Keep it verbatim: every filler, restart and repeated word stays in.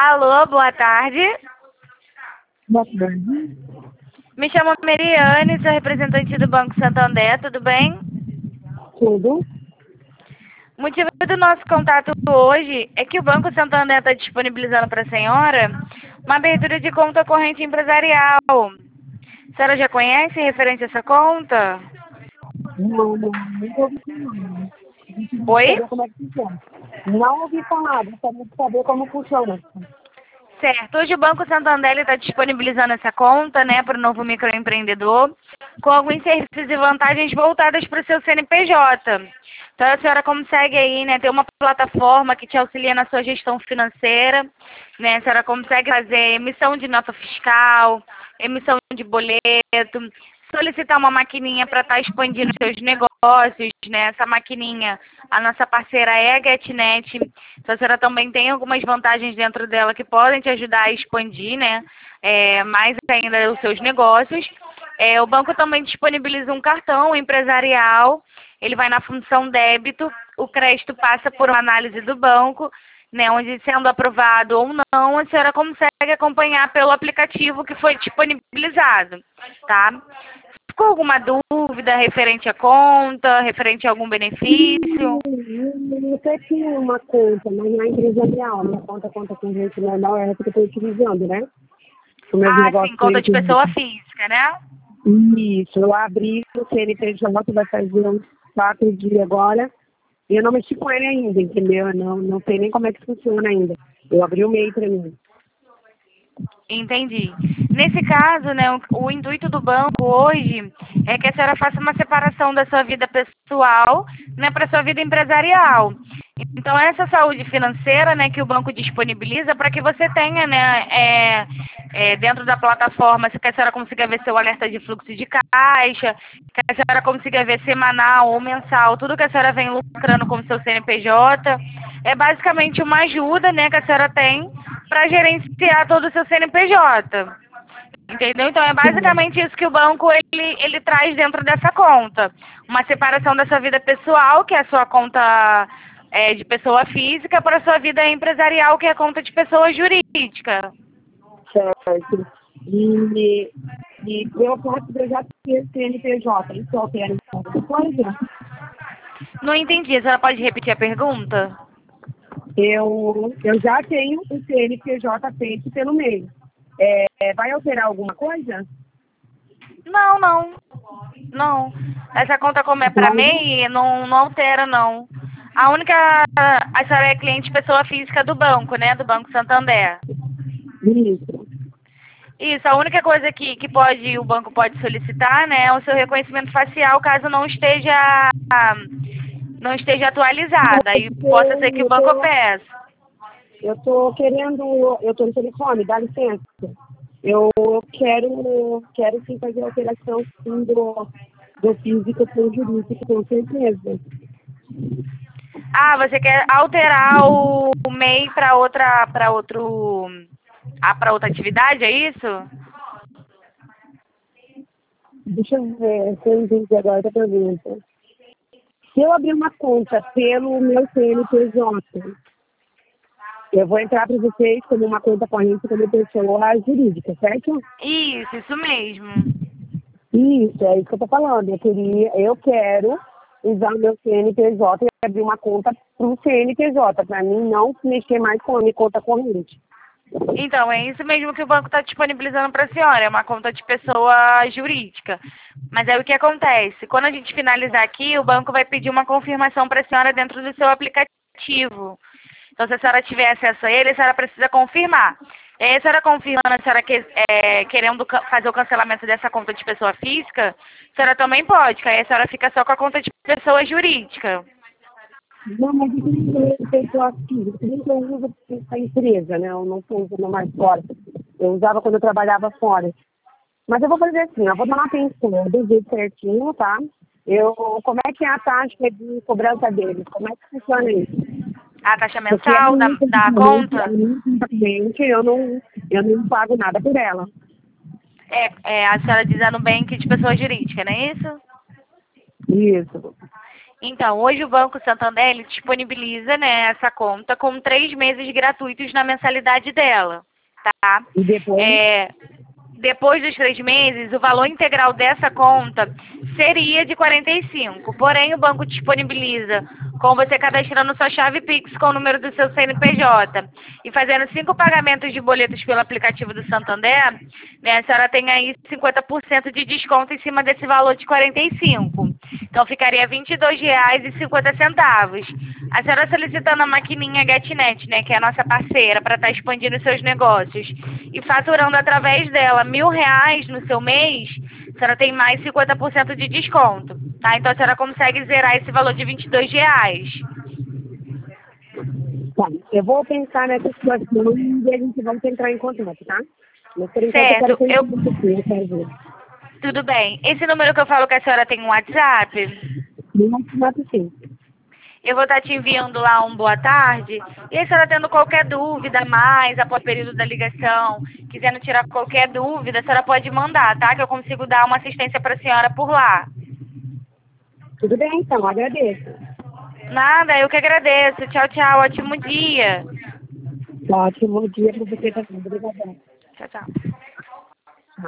Alô, boa tarde. Boa tarde. Me chamo Meriane, sou representante do Banco Santander, tudo bem? Tudo? O motivo do nosso contato hoje é que o Banco Santander está disponibilizando para a senhora uma abertura de conta corrente empresarial. A senhora já conhece referente a essa conta? Não, não, nunca ouvi falar. Gostaria de Oi? saber como é que funciona. Não ouvi falar, gostaria de saber como funciona. Certo. Hoje o Banco Santander está disponibilizando essa conta, né, para o novo microempreendedor, com alguns serviços e vantagens voltadas para o seu C N P J. Então a senhora consegue aí, né, ter uma plataforma que te auxilia na sua gestão financeira, né, a senhora consegue fazer emissão de nota fiscal, emissão de boleto, solicitar uma maquininha para estar expandindo seus negócios, né? Essa maquininha, a nossa parceira é a GetNet, então a senhora também tem algumas vantagens dentro dela que podem te ajudar a expandir, né? É, mais ainda os seus negócios. É, o banco também disponibiliza um cartão empresarial, ele vai na função débito, o crédito passa por uma análise do banco, né, onde sendo aprovado ou não, a senhora consegue acompanhar pelo aplicativo que foi disponibilizado, tá? Ficou alguma dúvida referente à conta, referente a algum benefício? Eu até tinha uma conta, mas não é empresarial. Minha conta, conta com gente normal, é essa que eu estou utilizando, né? Os meus Ah, sim, negócios conta de clientes. pessoa física, né? Isso, eu abri o C N P J, vai fazer uns quatro dias agora. E eu não mexi com ele ainda, entendeu? Eu não, não sei nem como é que funciona ainda. Eu abri o MEI para mim. Entendi. Nesse caso, né, o, o intuito do banco hoje é que a senhora faça uma separação da sua vida pessoal, né, para sua vida empresarial. Então, essa saúde financeira, né, que o banco disponibiliza para que você tenha, né, é, é, dentro da plataforma, que a senhora consiga ver seu alerta de fluxo de caixa, que a senhora consiga ver semanal ou mensal, tudo que a senhora vem lucrando com o seu C N P J. É basicamente uma ajuda, né, que a senhora tem para gerenciar todo o seu C N P J. Entendeu? Então é basicamente isso que o banco ele, ele traz dentro dessa conta. Uma separação da sua vida pessoal, que é a sua conta é, de pessoa física, para a sua vida empresarial, que é a conta de pessoa jurídica. Certo. E, e eu posso já ter C N P J, isso altera alguma coisa? Não entendi. A senhora pode repetir a pergunta? Eu, eu já tenho o C N P J feito pelo MEI. É, vai alterar alguma coisa? Não, não. Não. Essa conta como é para Vai, MEI, não, não altera, não. A única... A senhora é cliente pessoa física do banco, né? Do Banco Santander. isso. Isso, a única coisa que, que pode, o banco pode solicitar, né, é o seu reconhecimento facial, caso não esteja, não esteja atualizada. Aí possa ser que o Eu banco tô, peça. eu tô querendo, eu tô no telefone, dá licença. Eu quero, quero sim fazer alteração sim, do, do físico para o jurídico, com certeza. Ah, você quer alterar o MEI para outra, para outro, ah, para outra atividade, é isso? Deixa eu ver se eu entendi agora a pergunta. Se eu abrir uma conta pelo meu C N P J, eu vou entrar para vocês como uma conta corrente como pessoa jurídica, certo? Isso, isso mesmo. Isso, é isso que eu tô falando. Eu queria, eu quero usar o meu C N P J e abrir uma conta para o C N P J, para mim não mexer mais com a minha conta corrente. Então, é isso mesmo que o banco está disponibilizando para a senhora, é uma conta de pessoa jurídica. Mas aí o que acontece? Quando a gente finalizar aqui, o banco vai pedir uma confirmação para a senhora dentro do seu aplicativo. Então, se a senhora tiver acesso a ele, a senhora precisa confirmar. E aí, a senhora confirmando, a senhora que, é, querendo ca- fazer o cancelamento dessa conta de pessoa física, a senhora também pode, que aí a senhora fica só com a conta de pessoa jurídica. Não, mas eu tenho pessoa física, eu uso a empresa, né? Eu não estou usando mais fora. Eu usava quando eu trabalhava fora. Mas eu vou fazer assim, eu vou dar uma atenção do jeito certinho, tá? Eu, como é que é a taxa de cobrança deles? Como é que funciona isso? A taxa Porque a mensal da, minha, da praticamente, a conta, minha, praticamente, eu não, eu não pago nada por ela. é, é a senhora diz a Nubank de pessoa jurídica, não é isso? Isso. Então, hoje o Banco Santander ele disponibiliza, né, essa conta com três meses gratuitos na mensalidade dela, tá? E depois? É, depois dos três meses, o valor integral dessa conta seria de quarenta e cinco. Porém, o banco disponibiliza com você cadastrando sua chave Pix com o número do seu C N P J e fazendo cinco pagamentos de boletos pelo aplicativo do Santander, né, a senhora tem aí cinquenta por cento de desconto em cima desse valor de quarenta e cinco. Então, ficaria vinte e dois reais e cinquenta centavos. A senhora solicitando a maquininha GetNet, né, que é a nossa parceira, para estar expandindo seus negócios e faturando através dela mil reais no seu mês, a senhora tem mais cinquenta por cento de desconto, tá? Então, a senhora consegue zerar esse valor de vinte e dois reais. Tá, eu vou pensar nessa situação e a gente vai entrar em contato, tá? Mas por enquanto Certo, eu quero eu... conhecer, eu quero ver. Tudo bem. Esse número que eu falo que a senhora tem um WhatsApp, No WhatsApp, sim. eu vou estar te enviando lá um boa tarde. E aí, se ela tendo qualquer dúvida a mais após o período da ligação, quisendo tirar qualquer dúvida, a senhora pode mandar, tá? Que eu consigo dar uma assistência para a senhora por lá. Tudo bem, então, agradeço. Nada, eu que agradeço. Tchau, tchau. Ótimo dia. Ótimo dia para você também. Obrigada. Tchau, tchau.